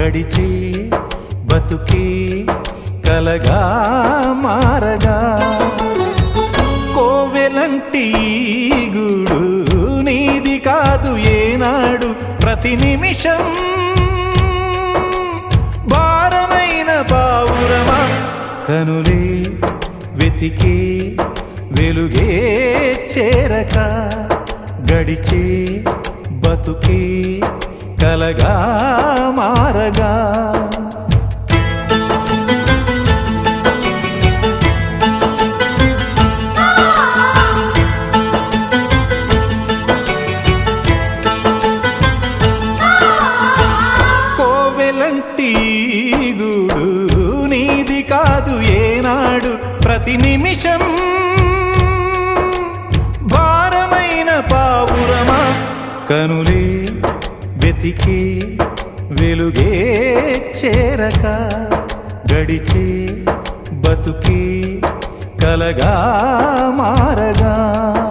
గడిచే బతుకే కలగా మారగా కోవెలంటి గూడు నీది కాదు ఏనాడు ప్రతి నిమిషం భారమైన పావురమా కనులే వెతికే వెలుగే చేరక గడిచే బతుకే కలగా మారగా కోవెలంటి గూడు నీది కాదు ఏనాడు ప్రతి నిమిషం భారమైన పావురమా కనులే వెతికే వెలుగే చేరక గడిచే బతుకే కలగా మారగా